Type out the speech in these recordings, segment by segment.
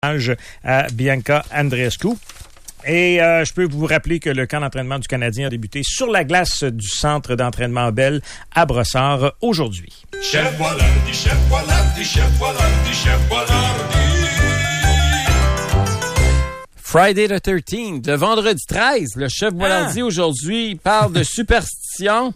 à Bianca Andreescu. Et je peux vous rappeler que le camp d'entraînement du Canadien a débuté sur la glace du centre d'entraînement Bell à Brossard aujourd'hui. Chef Boilardi, Chef Boilardi, Chef Boilardi, Chef Boilardi. Friday the 13th, le vendredi 13, le chef Boilardi aujourd'hui parle de superstition.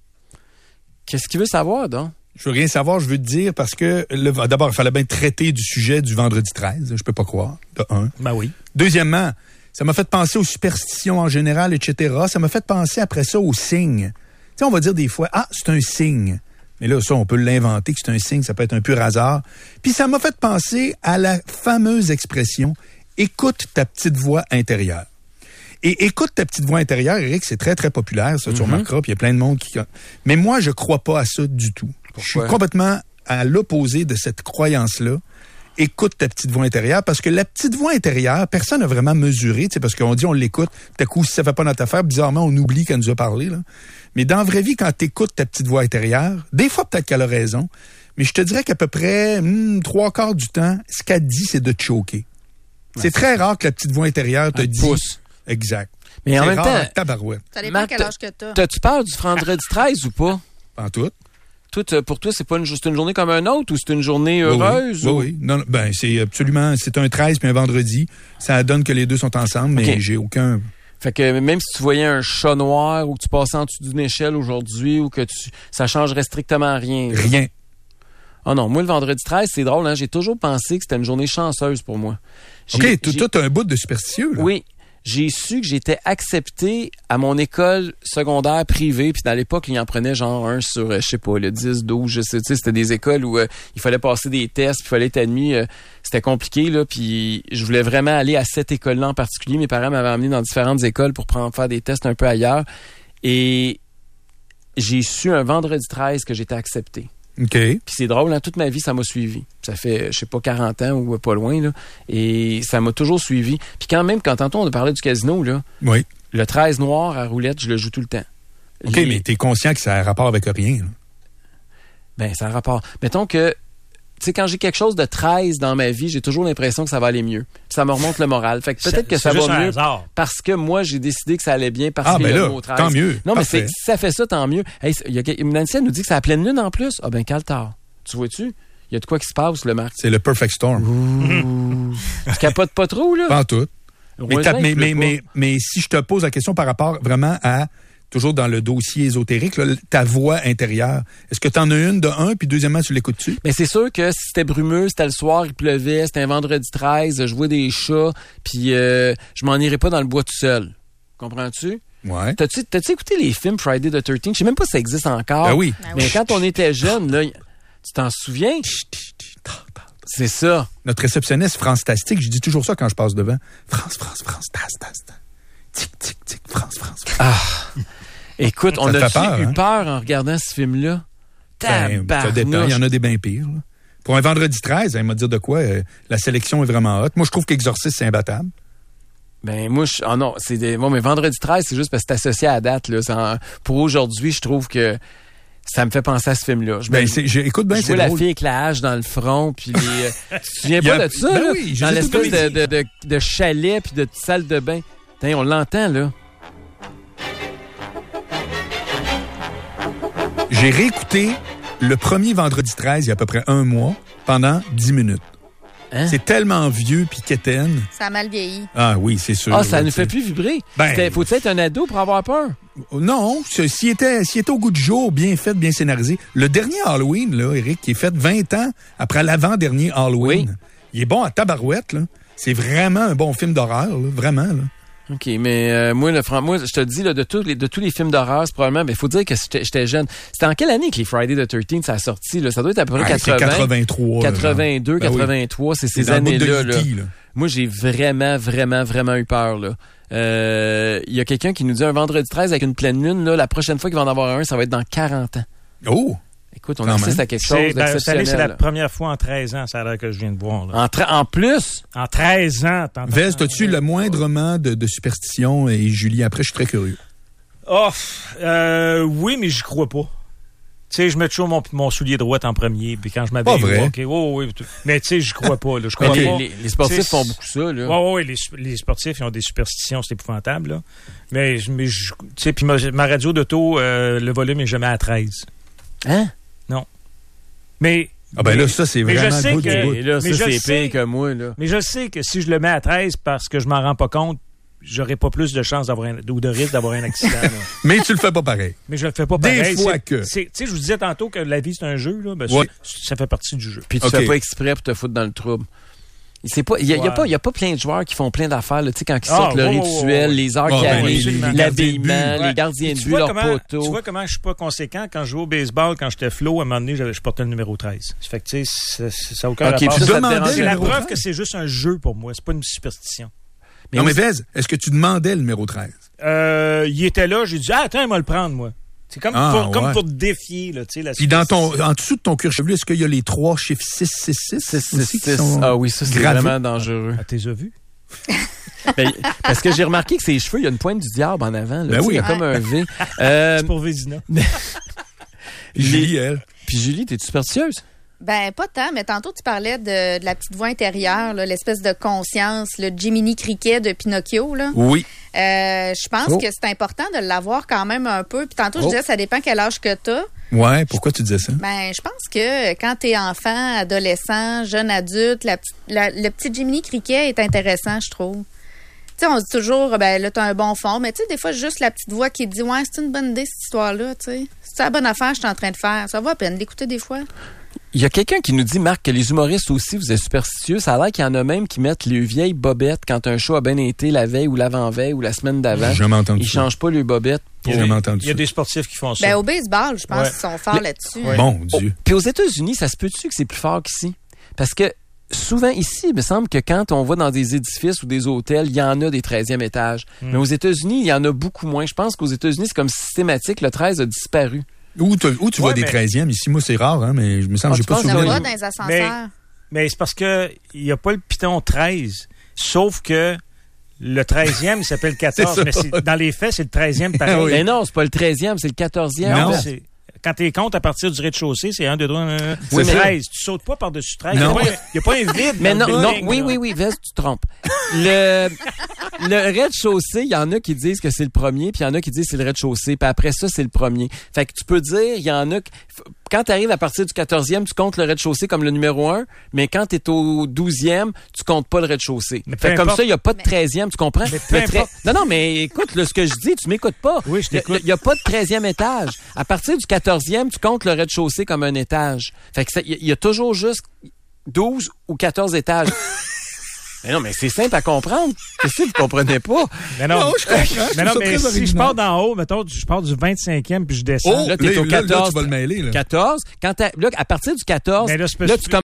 Qu'est-ce qu'il veut savoir, donc? Je veux rien savoir, je veux te dire, parce que d'abord, il fallait bien traiter du sujet du vendredi 13, je peux pas croire, de un. Ben oui. Deuxièmement, ça m'a fait penser aux superstitions en général, etc. Ça m'a fait penser après ça aux signes. Tu sais, on va dire des fois, c'est un signe. Mais là, ça, on peut l'inventer que c'est un signe, ça peut être un pur hasard. Puis ça m'a fait penser à la fameuse expression « écoute ta petite voix intérieure ». Et écoute ta petite voix intérieure, Eric, c'est très, très populaire, ça, tu remarqueras, puis il y a plein de monde qui... Mais moi, je crois pas à ça du tout. Pourquoi? Je suis complètement à l'opposé de cette croyance-là. Écoute ta petite voix intérieure, parce que la petite voix intérieure, personne n'a vraiment mesuré, tu sais, parce qu'on dit on l'écoute, tout à coup, si ça fait pas notre affaire, bizarrement, on oublie qu'elle nous a parlé, là. Mais dans la vraie vie, quand t'écoutes ta petite voix intérieure, des fois, peut-être qu'elle a raison, mais je te dirais qu'à peu près 3/4 du temps, ce qu'elle dit, c'est de te choquer. C'est très rare que la petite voix intérieure te dise... pousse. Exact. Mais en c'est même rare, temps... tabarouette. Ça dépend quel âge que t'as. T'as-tu peur du vendredi 13 ou pas? En tout. Pour toi, c'est pas une journée comme un autre ou c'est une journée heureuse? Oui. Non, ben, c'est absolument... C'est un 13 puis un vendredi. Ça donne que les deux sont ensemble, mais j'ai aucun... Fait que même si tu voyais un chat noir ou que tu passais en dessous d'une échelle aujourd'hui ou que ça changerait strictement rien. Rien. Oh non, moi, le vendredi 13, c'est drôle, hein? J'ai toujours pensé que c'était une journée chanceuse pour moi. OK, toi, t'as un bout de superstitieux, là. Oui. J'ai su que j'étais accepté à mon école secondaire privée. Puis dans l'époque, il en prenait genre un sur, je sais pas, le 10, 12, je sais, tu sais, c'était des écoles où il fallait passer des tests, puis il fallait être admis. C'était compliqué, là. Puis je voulais vraiment aller à cette école-là en particulier. Mes parents m'avaient emmené dans différentes écoles pour faire des tests un peu ailleurs. Et j'ai su un vendredi 13 que j'étais accepté. OK. Puis c'est drôle, hein, toute ma vie, ça m'a suivi. Ça fait, je sais pas, 40 ans ou pas loin, là. Et ça m'a toujours suivi. Puis quand tantôt, on a parlé du casino, là. Oui. Le 13 noir à roulette, je le joue tout le temps. OK, mais t'es conscient que ça a rapport avec rien, là. Ben, ça a rapport. Mettons que, tu sais, quand j'ai quelque chose de 13 dans ma vie, j'ai toujours l'impression que ça va aller mieux. Puis ça me remonte le moral. Fait que peut-être que ça va mieux parce que moi, j'ai décidé que ça allait bien parce qu'il y a le mot 13. Tant mieux. Non, parfait. mais si ça fait ça, tant mieux. Hey, Nancy, elle nous dit que c'est la pleine lune en plus. Ah ben, caltard. Tu vois-tu? Il y a de quoi qui se passe, le Marc. C'est le perfect storm. Ouh. Tu capotes pas trop, là? Pas en tout. Mais si je te pose la question par rapport vraiment à... Toujours dans le dossier ésotérique, là, ta voix intérieure. Est-ce que tu en as une de un, puis deuxièmement, tu l'écoutes-tu? Mais c'est sûr que si c'était brumeux, c'était le soir, il pleuvait, c'était un vendredi 13, je vois des chats, puis je m'en irais pas dans le bois tout seul. Comprends-tu? Ouais. T'as-tu écouté les films Friday the 13th? Je sais même pas si ça existe encore. Ah oui. Mais quand on était jeune, là, tu t'en souviens? C'est ça. Notre réceptionniste, France Tastique, je dis toujours ça quand je passe devant. France, tas. Tic, tic, tic, France. Ah! Écoute, on a eu peur en regardant ce film-là. Ça dépend, il y en a des bien pires. Là. Pour un vendredi 13, elle m'a dit de quoi, la sélection est vraiment haute. Moi, je trouve qu'Exorciste, c'est imbattable. Ben, moi, mais vendredi 13, c'est juste parce que c'est associé à la date, là. Pour aujourd'hui, je trouve que ça me fait penser à ce film-là. Écoute bien, je c'est vois drôle. La fille avec la hache dans le front, puis tu te souviens pas de ça, là? Oui, dans l'espèce de chalet, puis de salle de bain. Tain, on l'entend, là. J'ai réécouté le premier vendredi 13, il y a à peu près un mois, pendant 10 minutes. Hein? C'est tellement vieux puis quétaine. Ça a mal vieilli. Ah oui, c'est sûr. Ah, ça nous fait plus vibrer. Faut-il être un ado pour avoir peur? Non, s'il était au goût du jour, bien fait, bien scénarisé. Le dernier Halloween, là, Eric, qui est fait 20 ans après l'avant-dernier Halloween, il est bon à tabarouette, là. C'est vraiment un bon film d'horreur, là, vraiment, là. OK, mais moi, je te le dis, là, de tous les films d'horreur, c'est probablement, il faut dire que j'étais jeune. C'était en quelle année que les Friday the 13th, ça a sorti, là? Ça doit être à peu près 80. 83. 82, 83, c'est ces années-là, là. Moi, j'ai vraiment, vraiment, vraiment eu peur, là. Il y a quelqu'un qui nous dit un vendredi 13 avec une pleine lune, là, la prochaine fois qu'il va en avoir un, ça va être dans 40 ans. Oh! Écoute, on assiste à quelque chose d'exceptionnel. Cette année, c'est la première fois en 13 ans, ça a l'air que je viens de voir. Là. En plus? En 13 ans. Vez, as-tu le moindrement de superstition? Et Julie, après, je suis très curieux. Oui, mais j'y crois pas. Tu sais, je mets toujours mon soulier droit en premier, puis quand je m'habille, Pas vrai. OK, oui. Mais tu sais, je crois pas, là. Je crois pas. Les sportifs T'sais, font beaucoup ça, là. Oui, les sportifs, ils ont des superstitions, c'est épouvantable, là. Mais tu sais, puis ma radio d'auto, le volume est jamais à 13. Hein? Non. Mais... Ah ben là, ça, c'est mais vraiment je sais le bout du que- bout. Et là, Mais ça, je c'est sais- pire que moi, là. Mais je sais que si je le mets à 13 parce que je m'en rends pas compte, j'aurais pas plus de chance ou de risque d'avoir un accident. Là. Mais tu le fais pas pareil. Mais je le fais pas Des pareil. fois C'est- que. Tu sais, je vous disais tantôt que la vie, c'est un jeu. Là. Ben, Ouais. ça fait partie du jeu. Puis tu OK. fais pas exprès pour te foutre dans le trouble. Il y a pas plein de joueurs qui font plein d'affaires, là. Tu sais, quand ils sortent le rituel, les heures qui ben, arrivent, absolument. l'habillement, Ouais. les gardiens de Tu but, vois leurs comment- poteaux. Tu vois comment je suis pas conséquent quand je jouais au baseball, quand j'étais flow, à un moment donné, je portais le numéro 13. Ça fait que, tu sais, ça n'a aucun OK, rapport. puis ça te demandais dérange. C'est la numéro preuve 13? que c'est juste un jeu pour moi. C'est pas une superstition. Non, mais Vez, est-ce que tu demandais le numéro 13? Il était là, j'ai dit, attends, il va le prendre, moi. C'est comme, Ah, comme ouais. pour défier, là, tu sais, la Puis en superstition. dessous de ton cuir chevelu, est-ce qu'il y a les 3 chiffres 666 aussi qui sont Ah oui, ça, c'est gravés? vraiment dangereux. Ah, t'es vu? Ben, parce que j'ai remarqué que ses cheveux, il y a une pointe du diable en avant. Là. Ben Tu sais, oui. Il y a comme un V. C'est pour Vézina. Julie, elle. Puis Julie, t'es-tu superstitieuse? Ben, pas tant, mais tantôt, tu parlais de la petite voix intérieure, là, l'espèce de conscience, le Jiminy Cricket de Pinocchio, là. Oui. Je pense Oh. que c'est important de l'avoir quand même un peu. Puis tantôt, je Oh. disais, ça dépend quel âge que t'as. Ouais, pourquoi tu disais ça? Ben, je pense que quand t'es enfant, adolescent, jeune adulte, le petit Jiminy Cricket est intéressant, je trouve. Tu sais, on se dit toujours, ben là, t'as un bon fond, mais tu sais, des fois, juste la petite voix qui dit, ouais, c'est une bonne idée, cette histoire-là, tu sais. C'est la bonne affaire que je suis en train de faire. Ça vaut la peine d'écouter des fois. Il y a quelqu'un qui nous dit, Marc, que les humoristes aussi, vous êtes superstitieux. Ça a l'air qu'il y en a même qui mettent les vieilles bobettes quand un show a bien été la veille ou l'avant-veille ou la semaine d'avant. J'ai jamais entendu Ils ça. changent pas les bobettes. J'ai jamais entendu Il y a ça. des sportifs qui font ça. Ben, au baseball, je pense Ouais. qu'ils sont forts là-dessus. Ouais. Bon Dieu. Puis aux États-Unis, ça se peut-tu que c'est plus fort qu'ici? Parce que souvent ici, il me semble que quand on va dans des édifices ou des hôtels, il y en a des 13e étages. Mais aux États-Unis, il y en a beaucoup moins. Je pense qu'aux États-Unis, c'est comme systématique. Le 13 a disparu. Où tu vois Ouais, des mais- 13e? Ici, moi, c'est rare, hein, mais je me semble Ah, que j'ai tu pas penses On que en souvenir. voit oui. dans les ascenseurs. Mais c'est parce que il n'y a pas le piton 13. Sauf que le 13e, il s'appelle 14. C'est ça. Mais dans les faits, c'est le 13e pareil. Oui. Mais non, c'est pas le 13e, c'est le 14e. Non, Non. c'est... Quand tu comptes à partir du rez-de-chaussée, c'est 1, 2, 3, Oui, mais- 13. Tu sautes pas par-dessus 13. Non. Il n'y a pas un vide. Mais dans non, le non, building, oui, là. oui, Vest, tu te trompes. Le rez-de-chaussée, il y en a qui disent que c'est le premier, puis il y en a qui disent que c'est le rez-de-chaussée, puis après ça, c'est le premier. Fait que tu peux dire, il y en a... Quand tu arrives à partir du 14e, tu comptes le rez-de-chaussée comme le numéro 1, mais quand tu es au 12e, tu comptes pas le rez-de-chaussée. Mais peu Fait que comme importe. ça, il n'y a pas de 13e, tu comprends? Mais peu Le importe. Non, non, mais écoute, là, ce que je dis, tu m'écoutes pas. Oui, je t'écoute. Il n'y a pas de 13e étage. À partir du 14e, tu comptes le rez-de-chaussée comme un étage. Fait que il y a toujours juste 12 ou 14 étages. Mais non, mais c'est simple à comprendre. Qu'est-ce que vous comprenez pas? Mais non, Non, je comprends. Je mais, trouve non, ça mais très si je original. pars d'en haut, mettons, je pars du 25e puis je descends. Oh, Là, t'es au là, 14. tu vas le mêler, là. 14. Là, à partir du 14, Mais là, là, c'est parce- tu commences